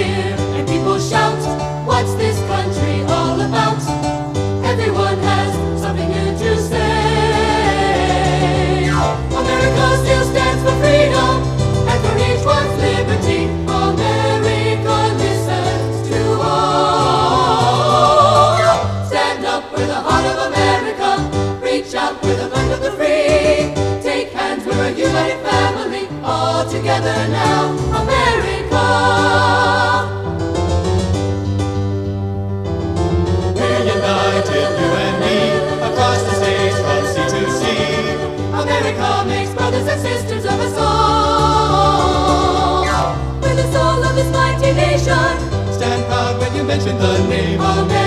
cheer and people shout, what's this country all about? Everyone has something new to say. America still stands for freedom and for each one's liberty. America listens to all. Stand up with the heart of America. Reach out with the land of the free. Take hands, we're a united family. All together now, America. We're united, you and me, across the states from sea to sea. America makes brothers and sisters of us all. We're the soul of this mighty nation. Stand proud when you mention the name America.